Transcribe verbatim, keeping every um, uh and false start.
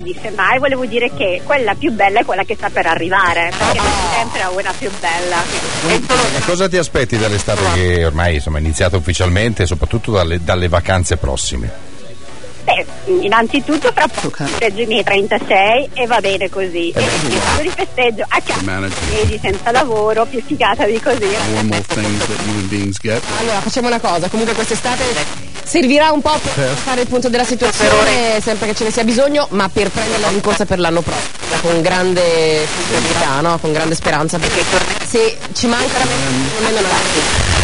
quindi semmai volevo dire che quella più bella è quella che sta per arrivare, perché non c'è sempre una più bella. E cosa ti aspetti dall'estate che ormai insomma è iniziata ufficialmente e soprattutto dalle, dalle vacanze prossime? Beh, innanzitutto fra poco festeggio i miei trentasei e va bene così. Eh, e quindi quando li festeggio a casa, mesi senza lavoro, più figata di così. Allora facciamo una cosa, comunque quest'estate servirà un po' per fare il punto della situazione, sempre che ce ne sia bisogno, ma per prenderla in corsa per l'anno prossimo, con grande sincerità, no? Con grande speranza, perché se ci manca la mente non è